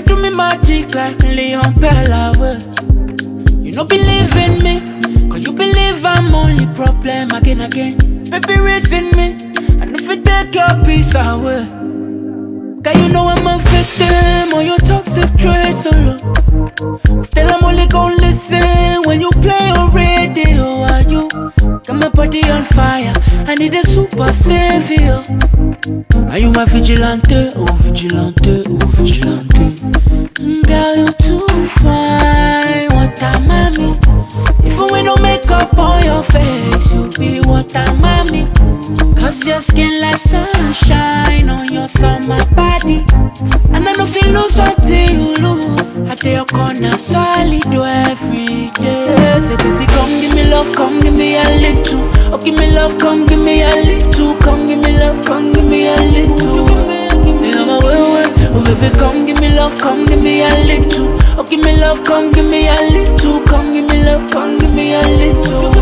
do me magic like Leon Bella. You no believe in me, cause you believe I'm only problem again. Baby raising me, and if you take your peace away, cause you know I'm a victim of your toxic traits solo. Still I'm only gon' listen when you play on radio. Are you got my body on fire? I need a super savior. Are you my vigilante? Oh vigilante, oh vigilante. Girl, you too fine, what a mommy. Even when no makeup on your face, you be what a mommy. Cause your skin like sunshine on your summer body. And I know feel lose until you lose. I tell your corner solid every day. Say baby come give me love, come give me a little. Oh give me love, come give me a little. Come give me love, come give me a little. Oh baby come give me love, come give me a little. Oh give me love, come give me a little. Come give me love, come give me a little.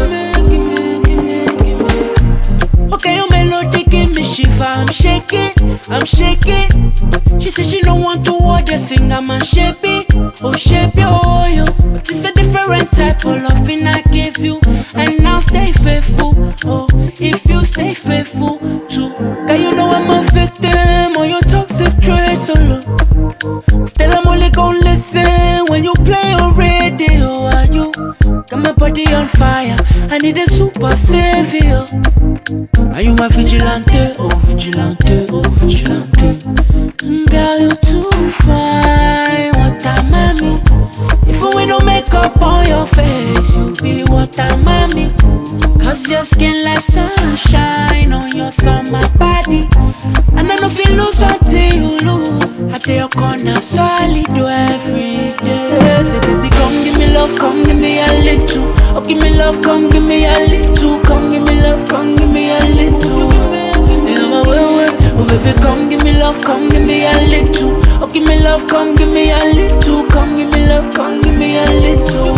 Okay, your melody give me shiver, I'm shaking, I'm shaking. She said she don't want to watch the singer, man, shape it, oh yo. But it's a different type of loving I give you, and now stay faithful, oh, if you stay faithful too. Cause you know I'm a victim of your toxic traits solo. Still I'm only gon' listen when you play on radio. Are you got my body on fire? I need a super savior. Are you my vigilante? Oh vigilante, oh vigilante. Girl, you too fine, what a mommy. Even when no makeup on your face, you be what a mommy. Cause your skin like sunshine on your summer body. And I know feel lose until you lose. I tell your corner solid every day. Say baby come give me love, come give me a little. Oh give me love, come give me a little. Come give me love, come give me a little. Oh baby come give me love, come give me a little. Oh give me love, come give me a little. Come give me love, come give me a little.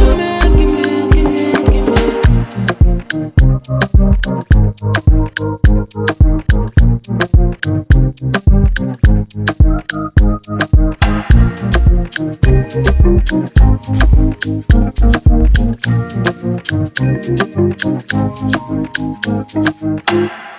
Give me.